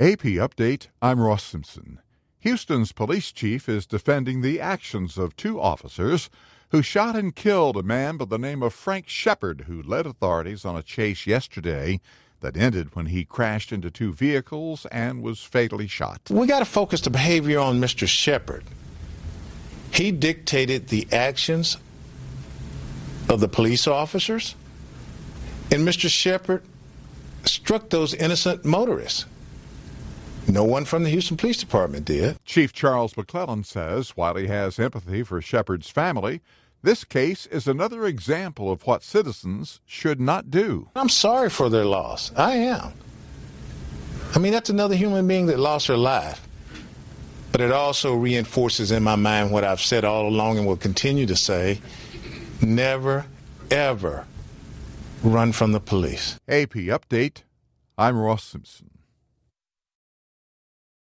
AP Update, I'm Ross Simpson. Houston's police chief is defending the actions of two officers who shot and killed a man by the name of Frank Shepard, who led authorities on a chase yesterday that ended when he crashed into two vehicles and was fatally shot. We got to focus the behavior on Mr. Shepard. He dictated the actions of the police officers, and Mr. Shepard struck those innocent motorists. No one from the Houston Police Department did. Chief Charles McClellan says while he has empathy for Shepard's family, this case is another example of what citizens should not do. I'm sorry for their loss. I am. I mean, that's another human being that lost her life. But it also reinforces in my mind what I've said all along and will continue to say: never, ever run from the police. AP Update, I'm Ross Simpson.